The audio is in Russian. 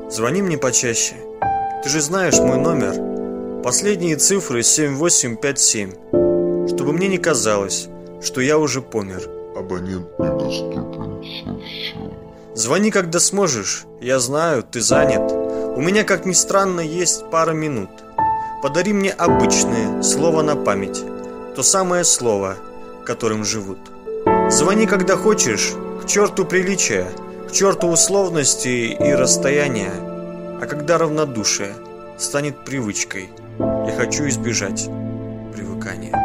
Звони мне почаще. Ты же знаешь мой номер. Последние цифры 7857. Чтобы мне не казалось, что я уже помер. Абонент недоступен. Все. Звони, когда сможешь. Я знаю, ты занят. У меня, как ни странно, есть пара минут. Подари мне обычное слово на память. То самое слово, которым живут. Звони, когда хочешь. К черту приличия, к черту условностей и расстояния. А когда равнодушие станет привычкой, я хочу избежать привыкания.